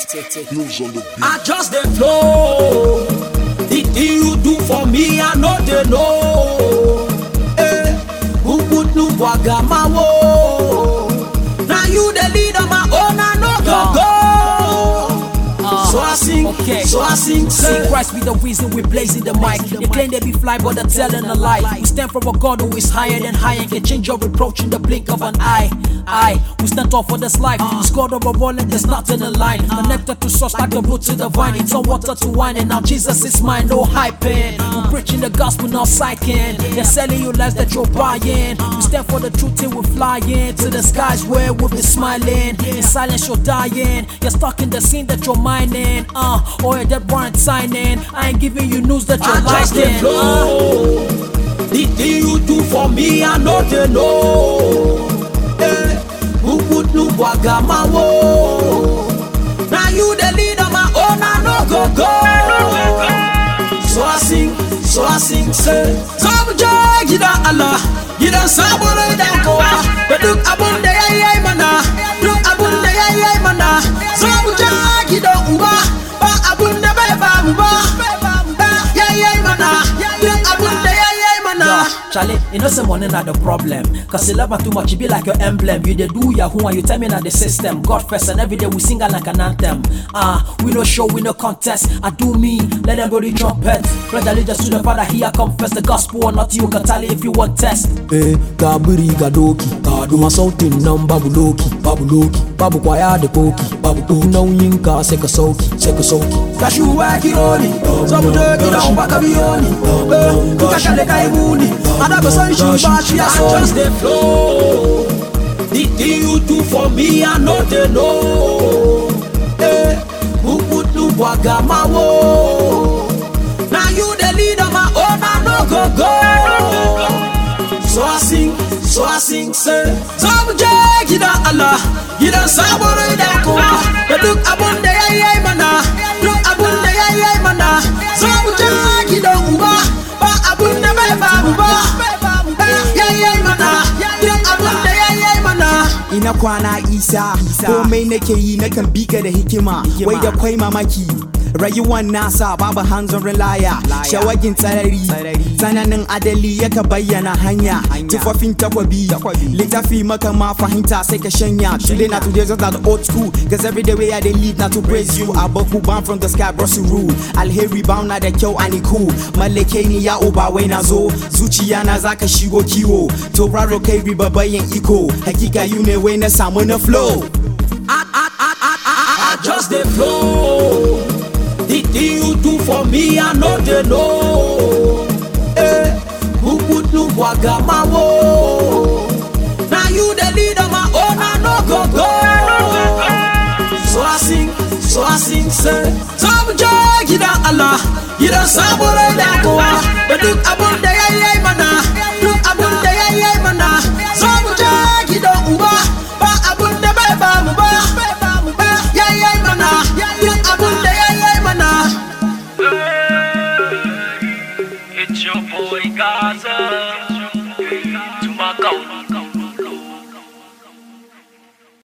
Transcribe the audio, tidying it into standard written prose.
News on the beat. I just the flow. The thing you do for me, I know they know. Who put no wagamawo? Now you the leader, my own, I know go. So I sing, so I sing. See, Christ be the reason we blazing the mic. They claim they be fly, but they're telling a lie. We stand for a God who is higher than high and can change your reproach in the blink of an eye. We stand tall for this life. This God of a rolling, there's nothing in line. Connected to source like the root to the vine. It's all water to wine, and now Jesus is mine. No hyping. We're preaching the gospel, not psyching. They're selling you lies that you're buying. We stand for the truth till we're flying to the skies where we'll be smiling. In silence, you're dying. You're stuck in the scene that you're mining. Or you're dead warrant signing. I ain't giving you news that you're liking. The thing you do for me, I know they know. Who put no wagamawo? Now you the leader, my own, I know go. So I sing, say. Some joy, you don't Allah. You don't sabore down go. But look abun de ay mana. Look abun de ay mana. Some joy, you don't uba. But abun de beba uba. Yeah, mana. Look abun de ay mana. Charlie, you know some money not the problem. Cause you love me too much, you be like your emblem. You dey do Yahoo and you tell me not the system. God first and every day we sing like an anthem. We no show, we no contest. I do me, let them go the trumpet. Pledge allegiance to the Father, here confess the gospel or not you can tell if you want test. Gaburi gadoki, Kaduma sautin nan babu loki, babu kwaya da koki, babu nauyin ka sai ka sauki. Kashuwa kironi, sabu jogi da umbaka bioni. Kukashale kaibuni. I just the flow. The thing you do for me, I know they know. Who put no wagamawo? Now you the leader, my own, I know go. So I sing, say. Some joy, you don't Allah. You don't sabore da ko. But look abun de ay mana. Look abun de ay mana. Some joy, you don't uba. Abun de beba uba. Ina kwana Isa, komai nake yi nakan bika da hikima, wai da kwai mamaki. Rayuwan nasa babu hanzon rilaya, shawagin tsarari, tsananin adali yaka bayyana hanya, tufafin takwabi, littafi maka ma fahimta sai ka shanya. Today not today just like the old school, cause every day way I dey live not to praise you. Abaku bound from the sky brought to rule, alheri bound na da kyau ani cool, mallake ni ya uba wai na zo, zuciya na zaka shigo kiwo, tauraro kai riba bayan iko, hakika you ne wai na samu na flow. I just the flow. The thing you do for me, I know they know. Who put no wagamawo? Now you the leader, my own, I know go. So I sing, say. Some joy, you don't Allah. You don't sabore da go. But look